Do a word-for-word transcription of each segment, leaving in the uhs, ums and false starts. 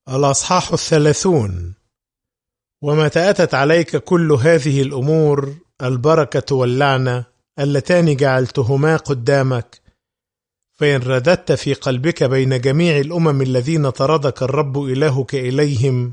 الأصحاح الثلاثون. ومتى أتت عليك كل هذه الأمور البركة واللعنة اللتان جعلتهما قدامك، فإن رددت في قلبك بين جميع الأمم الذين طردك الرب إلهك إليهم،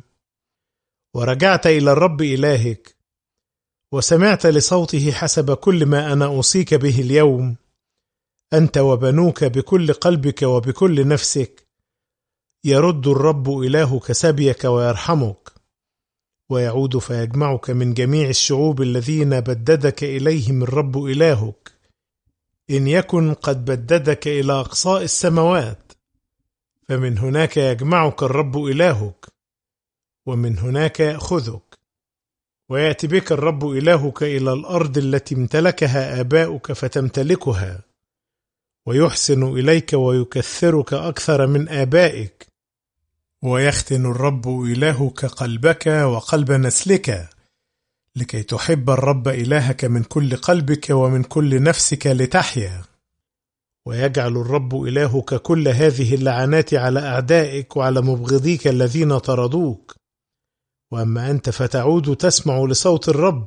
ورجعت إلى الرب إلهك، وسمعت لصوته حسب كل ما أنا أوصيك به اليوم، أنت وبنوك بكل قلبك وبكل نفسك، يرد الرب إلهك سبيك ويرحمك، ويعود فيجمعك من جميع الشعوب الذين بددك إليهم الرب إلهك، إن يكن قد بددك إلى أقصاء السماوات، فمن هناك يجمعك الرب إلهك، ومن هناك يأخذك، ويأتي بك الرب إلهك إلى الأرض التي امتلكها آباؤك فتمتلكها، ويحسن إليك ويكثرك أكثر من آبائك، ويختن الرب إلهك قلبك وقلب نسلك، لكي تحب الرب إلهك من كل قلبك ومن كل نفسك لتحيا. ويجعل الرب إلهك كل هذه اللعنات على أعدائك وعلى مبغضيك الذين طردوك، وأما أنت فتعود تسمع لصوت الرب،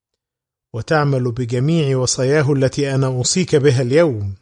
وتعمل بجميع وصاياه التي أنا أوصيك بها اليوم،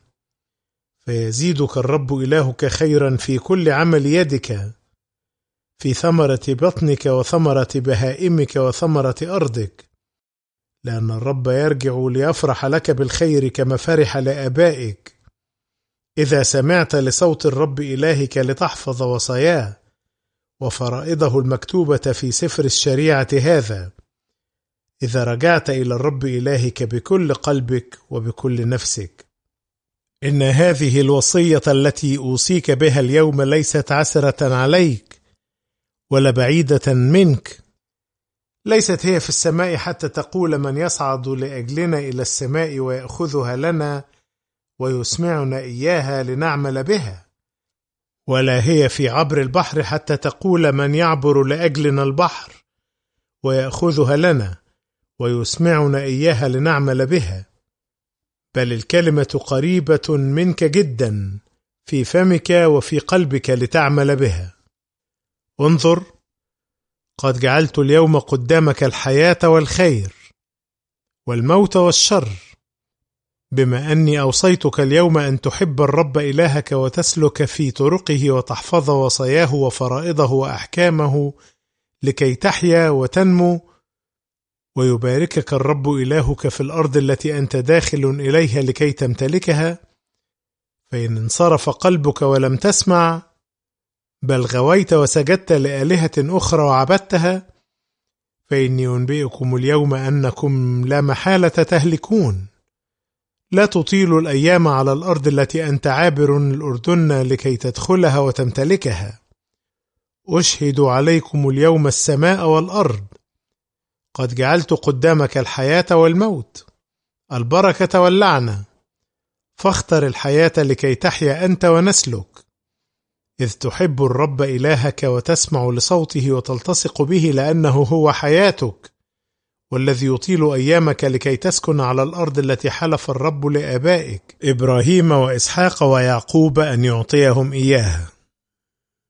فيزيدك الرب إلهك خيرا في كل عمل يدك، في ثمرة بطنك وثمرة بهائمك وثمرة أرضك، لأن الرب يرجع ليفرح لك بالخير كما فرح لآبائك، إذا سمعت لصوت الرب إلهك لتحفظ وصاياه وفرائضه المكتوبة في سفر الشريعة هذا، إذا رجعت إلى الرب إلهك بكل قلبك وبكل نفسك. إن هذه الوصية التي أوصيك بها اليوم ليست عسرة عليك ولا بعيدة منك، ليست هي في السماء حتى تقول من يصعد لأجلنا إلى السماء ويأخذها لنا ويسمعنا إياها لنعمل بها، ولا هي في عبر البحر حتى تقول من يعبر لأجلنا البحر ويأخذها لنا ويسمعنا إياها لنعمل بها، بل الكلمة قريبة منك جدا في فمك وفي قلبك لتعمل بها. انظر، قد جعلت اليوم قدامك الحياة والخير والموت والشر، بما أني أوصيتك اليوم أن تحب الرب إلهك وتسلك في طرقه وتحفظ وصاياه وفرائضه وأحكامه لكي تحيا وتنمو، ويباركك الرب إلهك في الأرض التي أنت داخل إليها لكي تمتلكها. فإن انصرف قلبك ولم تسمع، بل غويت وسجدت لآلهة أخرى وعبدتها، فإني أنبئكم اليوم أنكم لا محالة تهلكون، لا تطيل الأيام على الأرض التي أنت عابر الأردن لكي تدخلها وتمتلكها. أشهد عليكم اليوم السماء والأرض، قد جعلت قدامك الحياة والموت، البركة واللعنة، فاختر الحياة لكي تحيا أنت ونسلك، إذ تحب الرب إلهك وتسمع لصوته وتلتصق به، لأنه هو حياتك والذي يطيل أيامك لكي تسكن على الأرض التي حلف الرب لآبائك إبراهيم وإسحاق ويعقوب أن يعطيهم إياها.